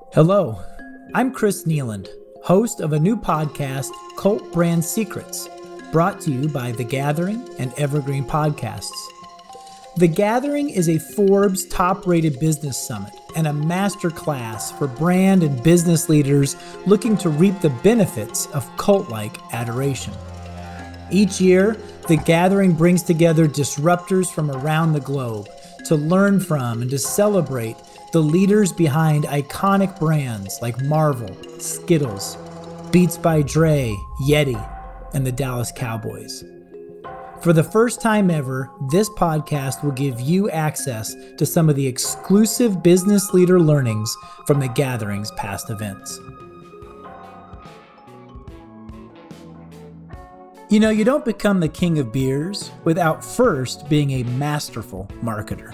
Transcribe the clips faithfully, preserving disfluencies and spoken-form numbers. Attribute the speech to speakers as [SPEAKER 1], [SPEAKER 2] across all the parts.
[SPEAKER 1] Hello, I'm Chris Nealand, host of a new podcast, Cult Brand Secrets, brought to you by The Gathering and Evergreen Podcasts. The Gathering is a Forbes top-rated business summit and a masterclass for brand and business leaders looking to reap the benefits of cult-like adoration. Each year, The Gathering brings together disruptors from around the globe to learn from and to celebrate the leaders behind iconic brands like Marvel, Skittles, Beats by Dre, Yeti, and the Dallas Cowboys. For the first time ever, this podcast will give you access to some of the exclusive business leader learnings from the Gathering's past events. You know, you don't become the king of beers without first being a masterful marketer.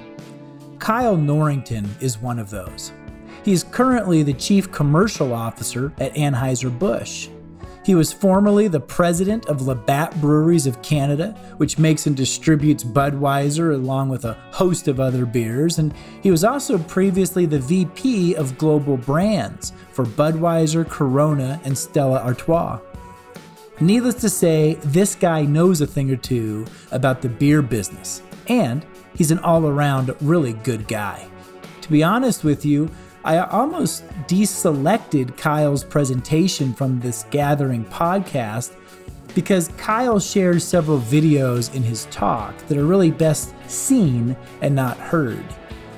[SPEAKER 1] Kyle Norrington is one of those. He is currently the Chief Commercial Officer at Anheuser-Busch. He was formerly the president of Labatt Breweries of Canada, which makes and distributes Budweiser along with a host of other beers, and he was also previously the V P of Global Brands for Budweiser, Corona, and Stella Artois. Needless to say, this guy knows a thing or two about the beer business, and he's an all-around really good guy. To be honest with you, I almost deselected Kyle's presentation from this Gathering podcast because Kyle shares several videos in his talk that are really best seen and not heard.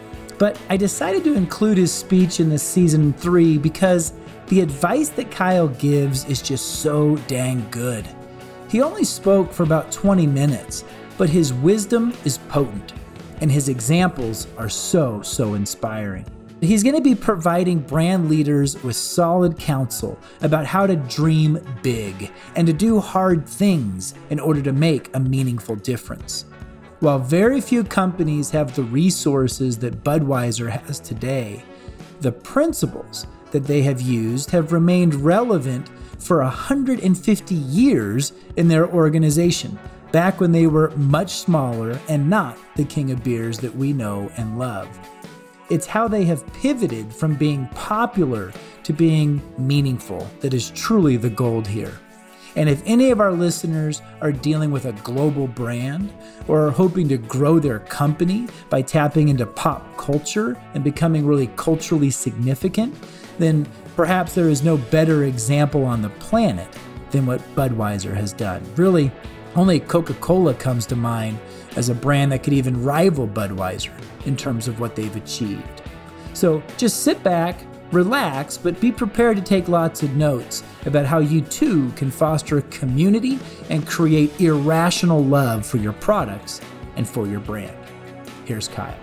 [SPEAKER 1] But I decided to include his speech in this season three because the advice that Kyle gives is just so dang good. He only spoke for about twenty minutes, but his wisdom is potent, and his examples are so, so inspiring. He's going to be providing brand leaders with solid counsel about how to dream big and to do hard things in order to make a meaningful difference. While very few companies have the resources that Budweiser has today, the principles that they have used have remained relevant for one hundred fifty years in their organization, back when they were much smaller and not the king of beers that we know and love. It's how they have pivoted from being popular to being meaningful that is truly the gold here. And if any of our listeners are dealing with a global brand or are hoping to grow their company by tapping into pop culture and becoming really culturally significant, then perhaps there is no better example on the planet than what Budweiser has done. Really, only Coca-Cola comes to mind as a brand that could even rival Budweiser in terms of what they've achieved. So just sit back, relax, but be prepared to take lots of notes about how you too can foster a community and create irrational love for your products and for your brand. Here's Kyle.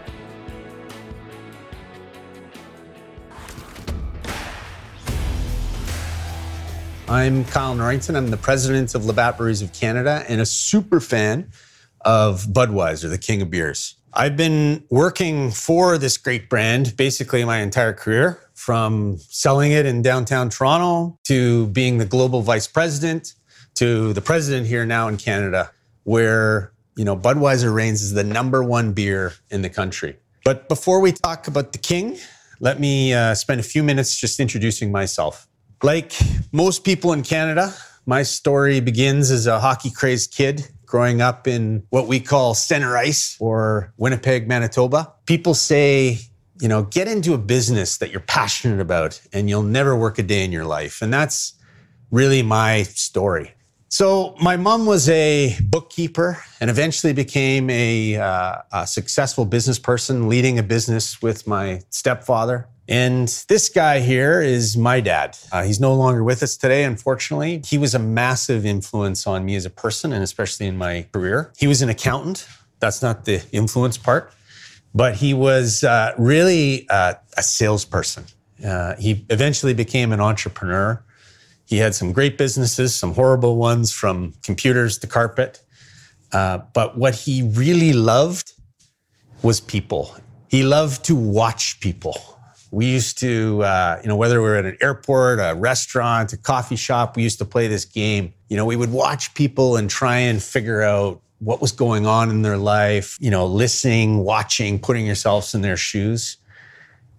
[SPEAKER 2] I'm Kyle Norrington. I'm the president of Labatt Breweries of Canada and a super fan of Budweiser, the king of beers. I've been working for this great brand basically my entire career, from selling it in downtown Toronto to being the global vice president to the president here now in Canada, where, you know, Budweiser reigns as the number one beer in the country. But before we talk about the king, let me uh, spend a few minutes just introducing myself. Like most people in Canada, my story begins as a hockey-crazed kid growing up in what we call Center Ice or Winnipeg, Manitoba. People say, you know, get into a business that you're passionate about and you'll never work a day in your life. And that's really my story. So my mom was a bookkeeper and eventually became a, uh, a successful business person, leading a business with my stepfather. And this guy here is my dad. Uh, he's no longer with us today, unfortunately. He was a massive influence on me as a person and especially in my career. He was an accountant. That's not the influence part. But he was uh, really uh, a salesperson. Uh, he eventually became an entrepreneur. He had some great businesses, some horrible ones, from computers to carpet. Uh, but what he really loved was people. He loved to watch people. We used to, uh, you know, whether we were at an airport, a restaurant, a coffee shop, we used to play this game. You know, we would watch people and try and figure out what was going on in their life, you know, listening, watching, putting yourselves in their shoes.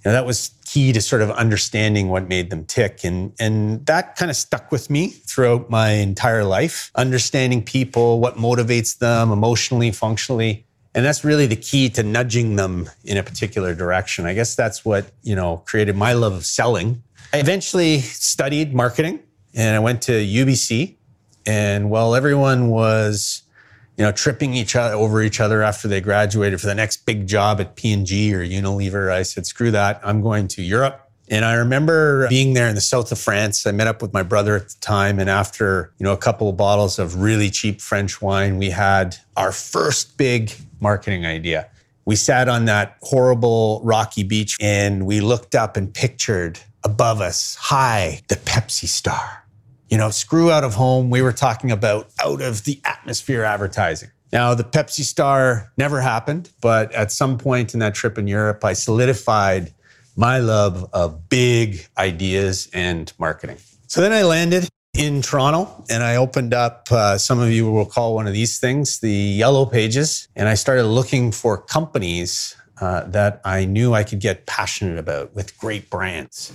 [SPEAKER 2] You know, that was key to sort of understanding what made them tick. And, and that kind of stuck with me throughout my entire life, understanding people, what motivates them emotionally, functionally. And that's really the key to nudging them in a particular direction. I guess that's what, you know, created my love of selling. I eventually studied marketing and I went to U B C. And while everyone was, you know, tripping each other over each other after they graduated for the next big job at P and G or Unilever, I said, screw that, I'm going to Europe. And I remember being there in the south of France. I met up with my brother at the time. And after, you know, a couple of bottles of really cheap French wine, we had our first big marketing idea. We sat on that horrible rocky beach and we looked up and pictured above us, high, the Pepsi Star. You know, screw out of home. We were talking about out of the atmosphere advertising. Now, the Pepsi Star never happened, but at some point in that trip in Europe, I solidified my love of big ideas and marketing. So then I landed in Toronto and I opened up, uh, some of you will call one of these things, the Yellow Pages. And I started looking for companies uh, that I knew I could get passionate about with great brands.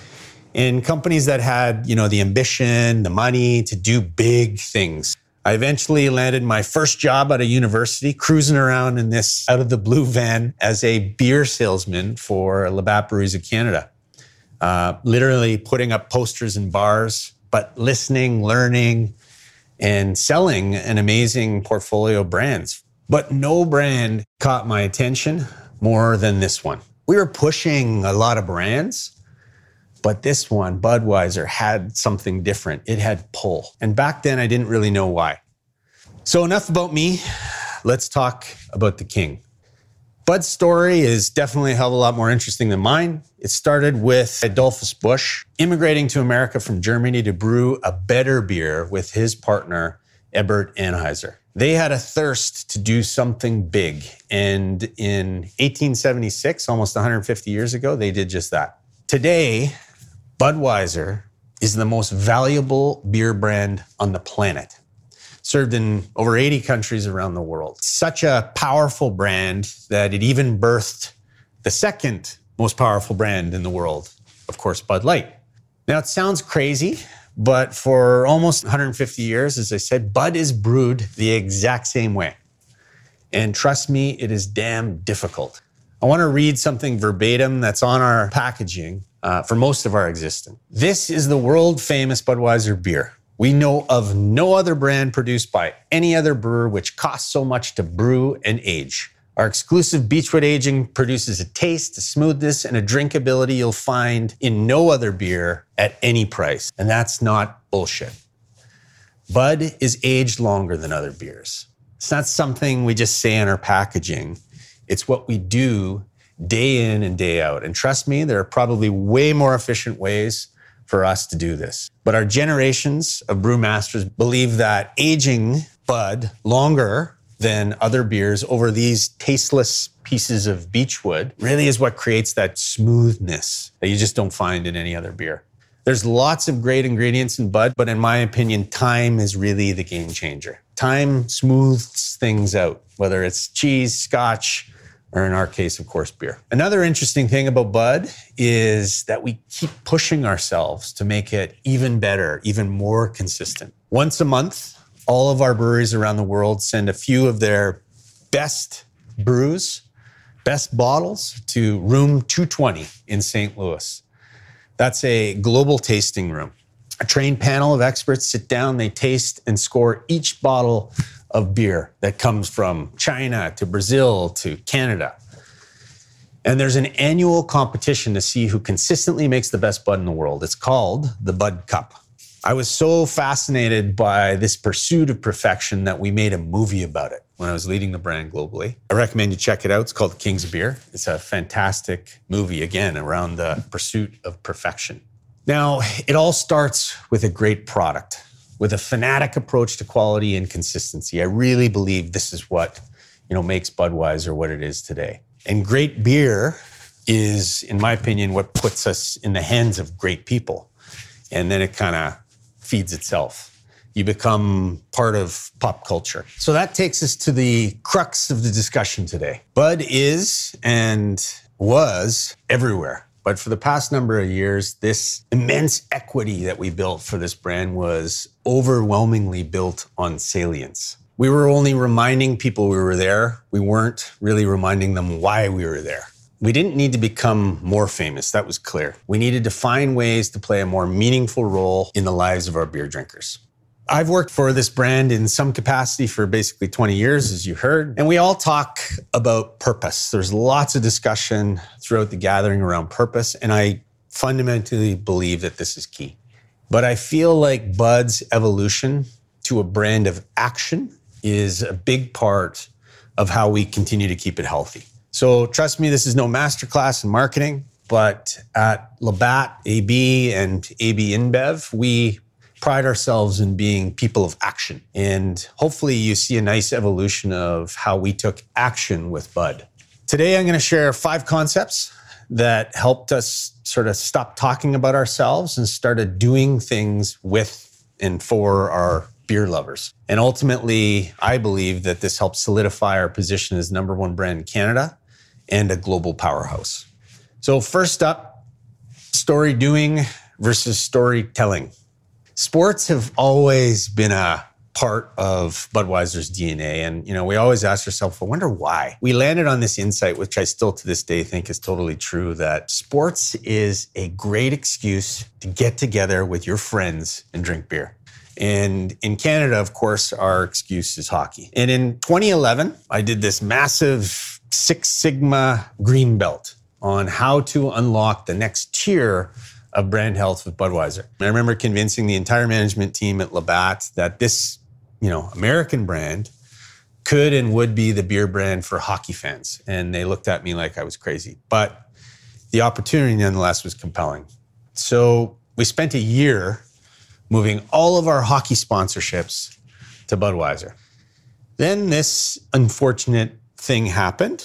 [SPEAKER 2] In companies that had, you know, the ambition, the money to do big things. I eventually landed my first job at a university, cruising around in this out of the blue van as a beer salesman for Labatt Breweries of Canada. Uh, literally putting up posters in bars, but listening, learning, and selling an amazing portfolio of brands. But no brand caught my attention more than this one. We were pushing a lot of brands, but this one, Budweiser, had something different. It had pull. And back then, I didn't really know why. So enough about me. Let's talk about the king. Bud's story is definitely a hell of a lot more interesting than mine. It started with Adolphus Busch immigrating to America from Germany to brew a better beer with his partner, Ebbert Anheuser. They had a thirst to do something big. And in eighteen seventy-six, almost one hundred fifty years ago, they did just that. Today, Budweiser is the most valuable beer brand on the planet, served in over eighty countries around the world. Such a powerful brand that it even birthed the second most powerful brand in the world, of course, Bud Light. Now, it sounds crazy, but for almost one hundred fifty years, as I said, Bud is brewed the exact same way. And trust me, it is damn difficult. I want to read something verbatim that's on our packaging uh, for most of our existence. This is the world-famous Budweiser beer. We know of no other brand produced by any other brewer which costs so much to brew and age. Our exclusive Beechwood aging produces a taste, a smoothness, and a drinkability you'll find in no other beer at any price. And that's not bullshit. Bud is aged longer than other beers. It's not something we just say in our packaging. It's what we do day in and day out. And trust me, there are probably way more efficient ways for us to do this. But our generations of brewmasters believe that aging Bud longer than other beers over these tasteless pieces of beechwood really is what creates that smoothness that you just don't find in any other beer. There's lots of great ingredients in Bud, but in my opinion, time is really the game changer. Time smooths things out, whether it's cheese, scotch, or in our case, of course, beer. Another interesting thing about Bud is that we keep pushing ourselves to make it even better, even more consistent. Once a month, all of our breweries around the world send a few of their best brews, best bottles to room two twenty in Saint Louis. That's a global tasting room. A trained panel of experts sit down, they taste and score each bottle of beer that comes from China to Brazil to Canada. And there's an annual competition to see who consistently makes the best Bud in the world. It's called the Bud Cup. I was so fascinated by this pursuit of perfection that we made a movie about it when I was leading the brand globally. I recommend you check it out. It's called Kings of Beer. It's a fantastic movie, again, around the pursuit of perfection. Now, it all starts with a great product, with a fanatic approach to quality and consistency. I really believe this is what, you know, makes Budweiser what it is today. And great beer is, in my opinion, what puts us in the hands of great people. And then it kind of feeds itself. You become part of pop culture. So that takes us to the crux of the discussion today. Bud is and was everywhere. But for the past number of years, this immense equity that we built for this brand was overwhelmingly built on salience. We were only reminding people we were there. We weren't really reminding them why we were there. We didn't need to become more famous. That was clear. We needed to find ways to play a more meaningful role in the lives of our beer drinkers. I've worked for this brand in some capacity for basically twenty years, as you heard, and we all talk about purpose. There's lots of discussion throughout the gathering around purpose, and I fundamentally believe that this is key. But I feel like Bud's evolution to a brand of action is a big part of how we continue to keep it healthy. So trust me, this is no masterclass in marketing, but at Labatt A B and A B InBev, we pride ourselves in being people of action. And hopefully you see a nice evolution of how we took action with Bud. Today, I'm going to share five concepts that helped us sort of stop talking about ourselves and started doing things with and for our beer lovers. And ultimately, I believe that this helps solidify our position as number one brand in Canada and a global powerhouse. So first up, story doing versus storytelling. Sports have always been a part of Budweiser's D N A. And, you know, we always ask ourselves, I wonder why. We landed on this insight, which I still to this day think is totally true, that sports is a great excuse to get together with your friends and drink beer. And in Canada, of course, our excuse is hockey. And in twenty eleven, I did this massive Six Sigma green belt on how to unlock the next tier of brand health with Budweiser. And I remember convincing the entire management team at Labatt that this, you know, American brand could and would be the beer brand for hockey fans. And they looked at me like I was crazy. But the opportunity nonetheless was compelling. So we spent a year moving all of our hockey sponsorships to Budweiser. Then this unfortunate thing happened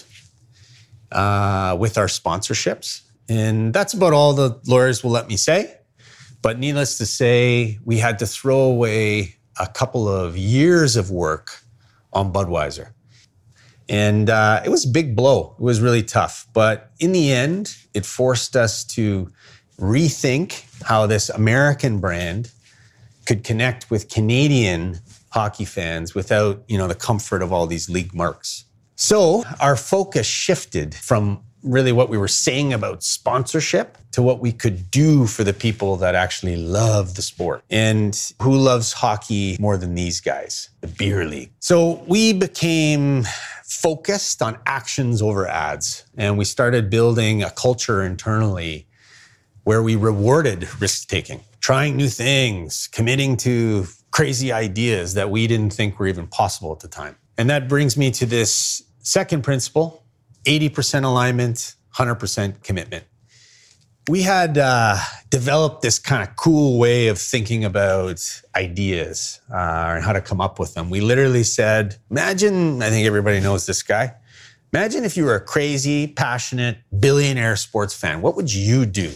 [SPEAKER 2] uh, with our sponsorships. And that's about all the lawyers will let me say. But needless to say, we had to throw away a couple of years of work on Budweiser. And uh, it was a big blow. It was really tough. But in the end, it forced us to rethink how this American brand could connect with Canadian hockey fans without, you know, the comfort of all these league marks. So our focus shifted from really what we were saying about sponsorship to what we could do for the people that actually love the sport. And who loves hockey more than these guys? The beer league. So we became focused on actions over ads. And we started building a culture internally where we rewarded risk-taking, trying new things, committing to crazy ideas that we didn't think were even possible at the time. And that brings me to this second principle, eighty percent alignment, one hundred percent commitment. We had uh, developed this kind of cool way of thinking about ideas uh, and how to come up with them. We literally said, imagine, I think everybody knows this guy, imagine if you were a crazy, passionate, billionaire sports fan. What would you do?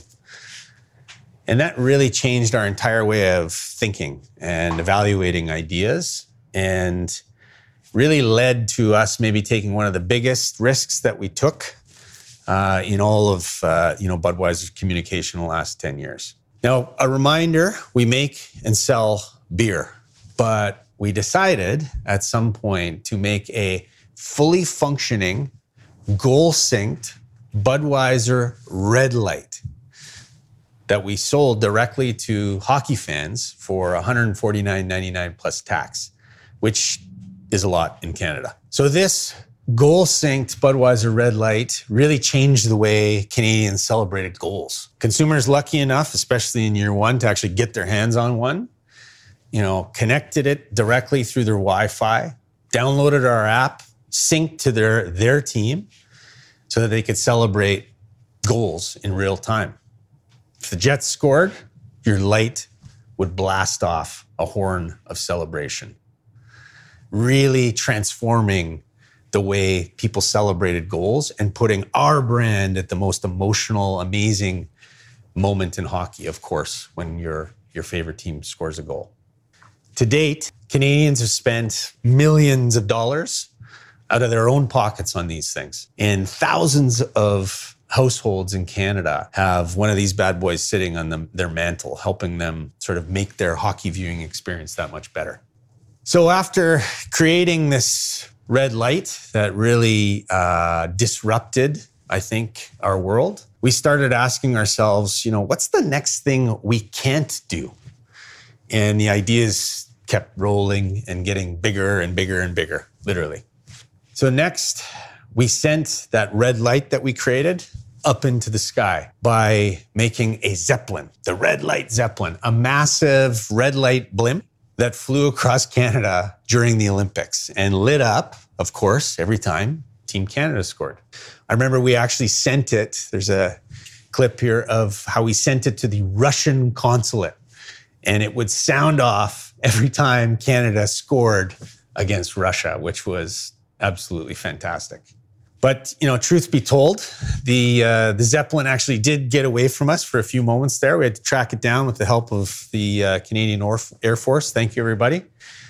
[SPEAKER 2] And that really changed our entire way of thinking and evaluating ideas, and really led to us maybe taking one of the biggest risks that we took uh, in all of uh, you know Budweiser's communication in the last ten years. Now, a reminder, we make and sell beer, but we decided at some point to make a fully functioning, goal-synced Budweiser Red Light that we sold directly to hockey fans for one hundred forty-nine ninety-nine plus tax, which is a lot in Canada. So this goal-synced Budweiser Red Light really changed the way Canadians celebrated goals. Consumers lucky enough, especially in year one, to actually get their hands on one, you know, connected it directly through their Wi-Fi, downloaded our app, synced to their, their team so that they could celebrate goals in real time. If the Jets scored, your light would blast off a horn of celebration, really transforming the way people celebrated goals and putting our brand at the most emotional, amazing moment in hockey, of course, when your, your favorite team scores a goal. To date, Canadians have spent millions of dollars out of their own pockets on these things. And thousands of households in Canada have one of these bad boys sitting on them, their mantle, helping them sort of make their hockey viewing experience that much better. So after creating this red light that really uh, disrupted, I think, our world, we started asking ourselves, you know, what's the next thing we can't do? And the ideas kept rolling and getting bigger and bigger and bigger, literally. So next, we sent that red light that we created up into the sky by making a Zeppelin, the Red Light Zeppelin, a massive red light blimp that flew across Canada during the Olympics and lit up, of course, every time Team Canada scored. I remember we actually sent it, there's a clip here of how we sent it to the Russian consulate, and it would sound off every time Canada scored against Russia, which was absolutely fantastic. But, you know, truth be told, the uh, the Zeppelin actually did get away from us for a few moments there. We had to track it down with the help of the uh, Canadian Air Force. Thank you, everybody.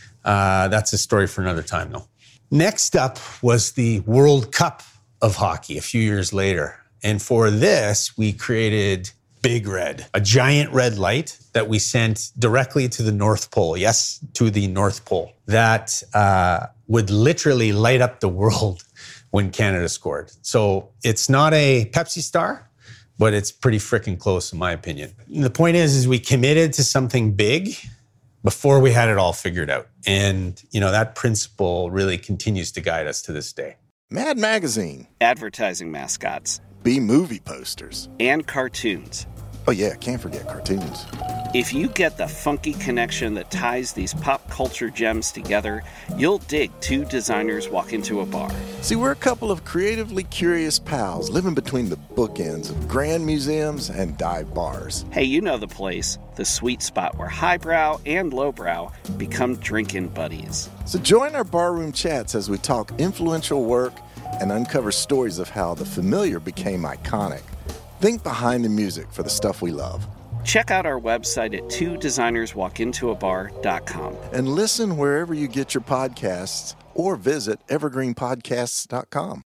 [SPEAKER 2] Uh, that's a story for another time, though. Next up was the World Cup of hockey a few years later. And for this, we created Big Red, a giant red light that we sent directly to the North Pole. Yes, to the North Pole. That uh, would literally light up the world when Canada scored. So it's not a Pepsi Star, but it's pretty freaking close in my opinion. And the point is, is we committed to something big before we had it all figured out. And, you know, that principle really continues to guide us to this day.
[SPEAKER 3] Mad Magazine.
[SPEAKER 4] Advertising mascots.
[SPEAKER 3] B-movie posters.
[SPEAKER 4] And cartoons.
[SPEAKER 3] Oh yeah, can't forget cartoons.
[SPEAKER 4] If you get the funky connection that ties these pop culture gems together, you'll dig Two Designers Walk Into a Bar.
[SPEAKER 3] See, we're a couple of creatively curious pals living between the bookends of grand museums and dive bars.
[SPEAKER 4] Hey, you know the place, the sweet spot where highbrow and lowbrow become drinking buddies.
[SPEAKER 3] So join our barroom chats as we talk influential work and uncover stories of how the familiar became iconic. Think behind the music for the stuff we love.
[SPEAKER 4] Check out our website at two designers walk into a bar dot com.
[SPEAKER 3] And listen wherever you get your podcasts or visit evergreen podcasts dot com.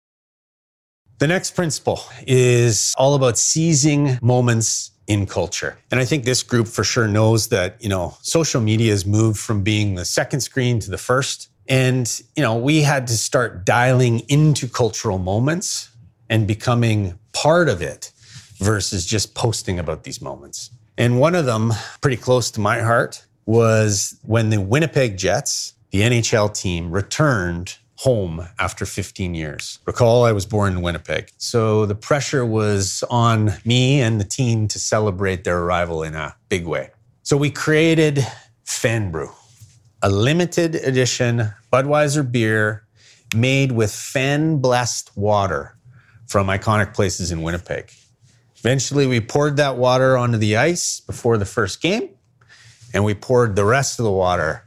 [SPEAKER 2] The next principle is all about seizing moments in culture. And I think this group for sure knows that, you know, social media has moved from being the second screen to the first. And, you know, we had to start dialing into cultural moments and becoming part of it versus just posting about these moments. And one of them, pretty close to my heart, was when the Winnipeg Jets, the N H L team, returned home after fifteen years. Recall, I was born in Winnipeg. So the pressure was on me and the team to celebrate their arrival in a big way. So we created Fan Brew, a limited edition Budweiser beer made with fan-blessed water from iconic places in Winnipeg. Eventually, we poured that water onto the ice before the first game, and we poured the rest of the water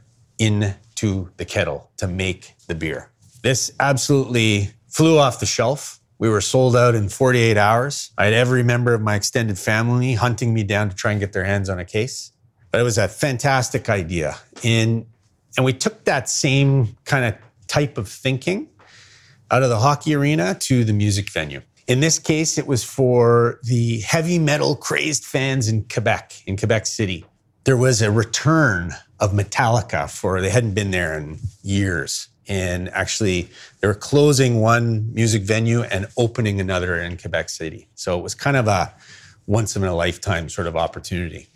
[SPEAKER 2] into the kettle to make the beer. This absolutely flew off the shelf. We were sold out in forty-eight hours. I had every member of my extended family hunting me down to try and get their hands on a case. But it was a fantastic idea. And, and we took that same kind of type of thinking out of the hockey arena to the music venue. In this case, it was for the heavy metal crazed fans in Quebec, in Quebec City. There was a return of Metallica for, they hadn't been there in years. And actually, they were closing one music venue and opening another in Quebec City. So it was kind of a once in a lifetime sort of opportunity.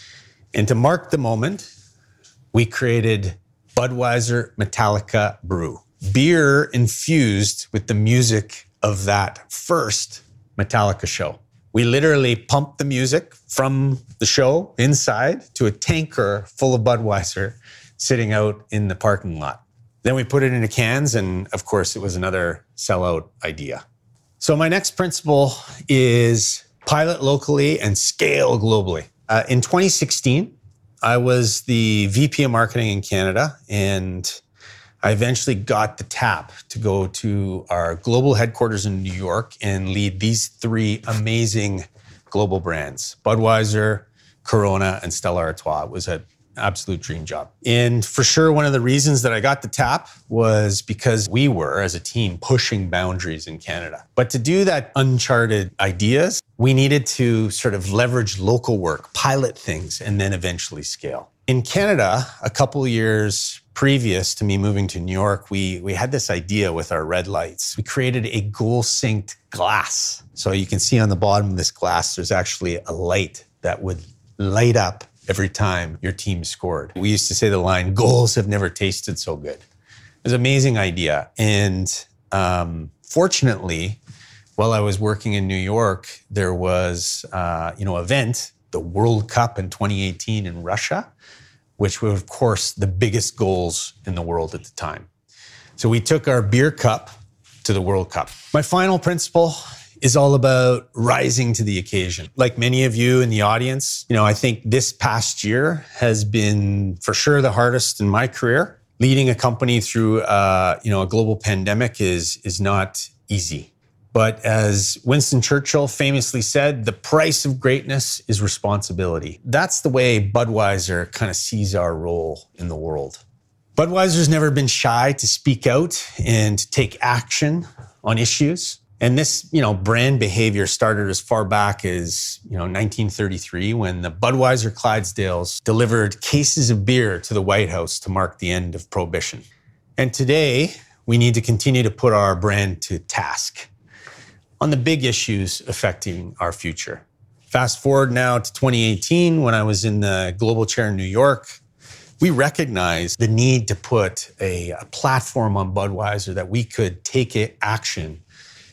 [SPEAKER 2] And to mark the moment, we created Budweiser Metallica Brew, beer infused with the music of that first Metallica show. We literally pumped the music from the show inside to a tanker full of Budweiser sitting out in the parking lot. Then we put it into cans, and of course, it was another sellout idea. So my next principle is pilot locally and scale globally. Uh, in twenty sixteen, I was the V P of marketing in Canada, and I eventually got the tap to go to our global headquarters in New York and lead these three amazing global brands, Budweiser, Corona, and Stella Artois. It was an absolute dream job. And for sure, one of the reasons that I got the tap was because we were, as a team, pushing boundaries in Canada. But to do that uncharted ideas, we needed to sort of leverage local work, pilot things, and then eventually scale. In Canada, a couple of years previous to me moving to New York, we, we had this idea with our red lights. We created a goal-synced glass. So you can see on the bottom of this glass, there's actually a light that would light up every time your team scored. We used to say the line, goals have never tasted so good. It was an amazing idea. And um, fortunately, while I was working in New York, there was uh, you know, an event, the World Cup in twenty eighteen in Russia, which were, of course, the biggest goals in the world at the time. So we took our beer cup to the World Cup. My final principle is all about rising to the occasion. Like many of you in the audience, you know, I think this past year has been for sure the hardest in my career. Leading a company through, uh, you know, a global pandemic is is not easy. But as Winston Churchill famously said, the price of greatness is responsibility. That's the way Budweiser kind of sees our role in the world. Budweiser's never been shy to speak out and to take action on issues. And this, you know, brand behavior started as far back as, you know, nineteen thirty-three, when the Budweiser Clydesdales delivered cases of beer to the White House to mark the end of Prohibition. And today, we need to continue to put our brand to task on the big issues affecting our future. Fast forward now to twenty eighteen, when I was in the global chair in New York, we recognized the need to put a, a platform on Budweiser that we could take action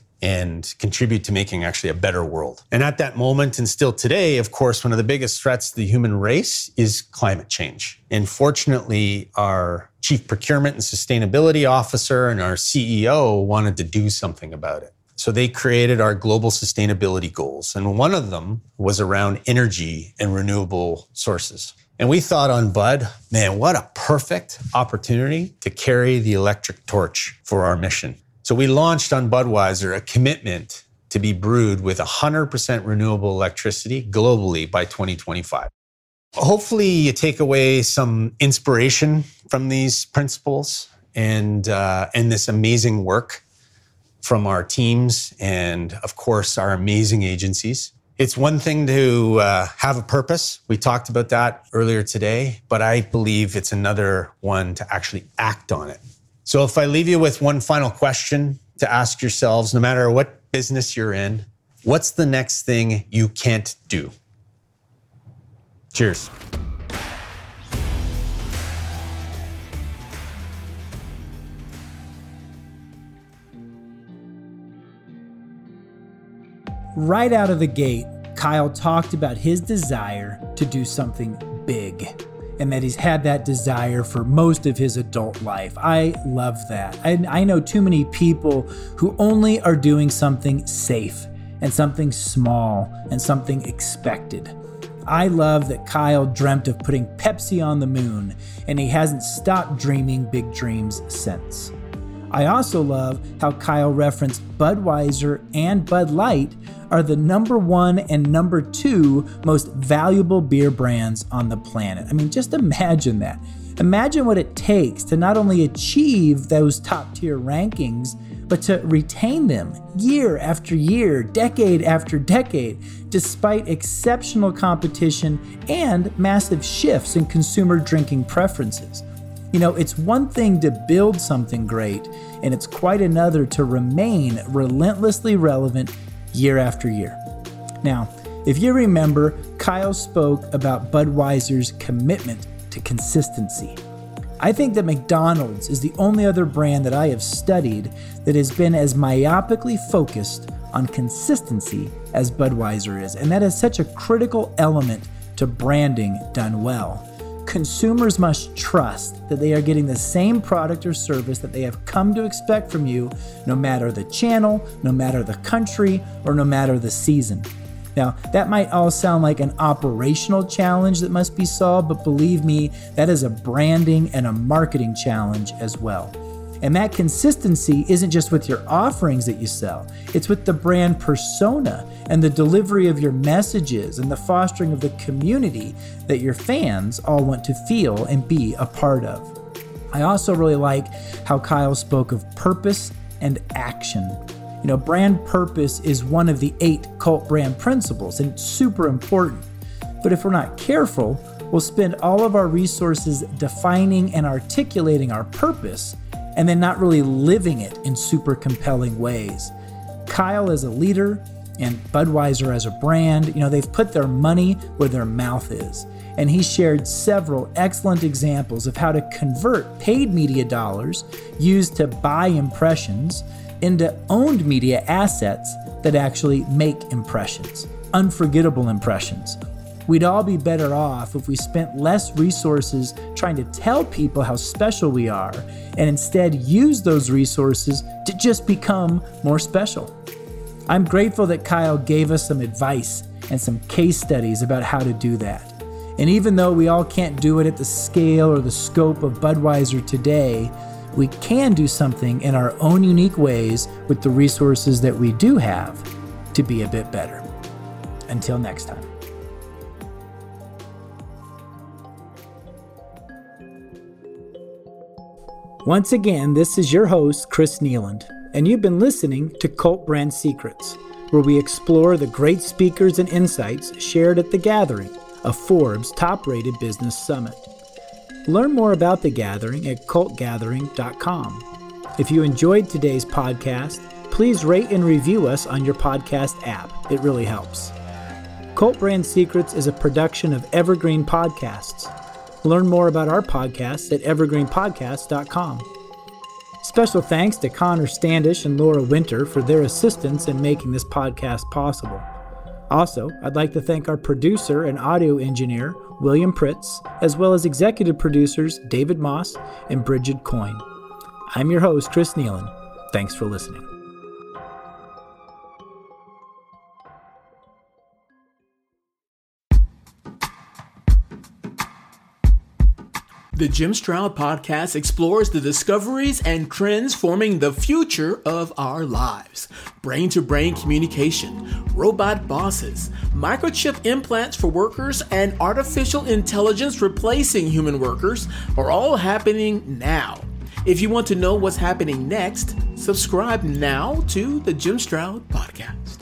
[SPEAKER 2] and contribute to making actually a better world. And at that moment, and still today, of course, one of the biggest threats to the human race is climate change. And fortunately, our Chief Procurement and Sustainability Officer and our C E O wanted to do something about it. So they created our global sustainability goals. And one of them was around energy and renewable sources. And we thought on Bud, man, what a perfect opportunity to carry the electric torch for our mission. So we launched on Budweiser a commitment to be brewed with one hundred percent renewable electricity globally by twenty twenty-five. Hopefully you take away some inspiration from these principles and, uh, and this amazing work from our teams and, of course, our amazing agencies. It's one thing to uh, have a purpose. We talked about that earlier today, but I believe it's another one to actually act on it. So if I leave you with one final question to ask yourselves, no matter what business you're in, what's the next thing you can't do? Cheers.
[SPEAKER 1] Right out of the gate, Kyle talked about his desire to do something big, and that he's had that desire for most of his adult life. I love that. I, I know too many people who only are doing something safe and something small and something expected. I love that Kyle dreamt of putting Pepsi on the moon, and he hasn't stopped dreaming big dreams since. I also love how Kyle referenced Budweiser and Bud Light are the number one and number two most valuable beer brands on the planet. I mean, just imagine that. Imagine what it takes to not only achieve those top tier rankings, but to retain them year after year, decade after decade, despite exceptional competition and massive shifts in consumer drinking preferences. You know, it's one thing to build something great, and it's quite another to remain relentlessly relevant year after year. Now, if you remember, Kyle spoke about Budweiser's commitment to consistency. I think that McDonald's is the only other brand that I have studied that has been as myopically focused on consistency as Budweiser is, and that is such a critical element to branding done well. Consumers must trust that they are getting the same product or service that they have come to expect from you, no matter the channel, no matter the country, or no matter the season. Now, that might all sound like an operational challenge that must be solved, but believe me, that is a branding and a marketing challenge as well. And that consistency isn't just with your offerings that you sell, it's with the brand persona and the delivery of your messages and the fostering of the community that your fans all want to feel and be a part of. I also really like how Kyle spoke of purpose and action. You know, brand purpose is one of the eight cult brand principles and it's super important. But if we're not careful, we'll spend all of our resources defining and articulating our purpose and then not really living it in super compelling ways. Kyle as a leader and Budweiser as a brand, you know, they've put their money where their mouth is. And he shared several excellent examples of how to convert paid media dollars used to buy impressions into owned media assets that actually make impressions, unforgettable impressions. We'd all be better off if we spent less resources trying to tell people how special we are and instead use those resources to just become more special. I'm grateful that Kyle gave us some advice and some case studies about how to do that. And even though we all can't do it at the scale or the scope of Budweiser today, we can do something in our own unique ways with the resources that we do have to be a bit better. Until next time. Once again, this is your host, Chris Nealand, and you've been listening to Cult Brand Secrets, where we explore the great speakers and insights shared at The Gathering, a Forbes top-rated business summit. Learn more about The Gathering at cult gathering dot com. If you enjoyed today's podcast, please rate and review us on your podcast app. It really helps. Cult Brand Secrets is a production of Evergreen Podcasts. Learn more about our podcasts at evergreen podcast dot com. Special thanks to Connor Standish and Laura Winter for their assistance in making this podcast possible. Also, I'd like to thank our producer and audio engineer, William Pritz, as well as executive producers David Moss and Bridget Coyne. I'm your host, Chris Nealand. Thanks for listening.
[SPEAKER 5] The Jim Stroud Podcast explores the discoveries and trends forming the future of our lives. Brain-to-brain communication, robot bosses, microchip implants for workers, and artificial intelligence replacing human workers are all happening now. If you want to know what's happening next, subscribe now to the Jim Stroud Podcast.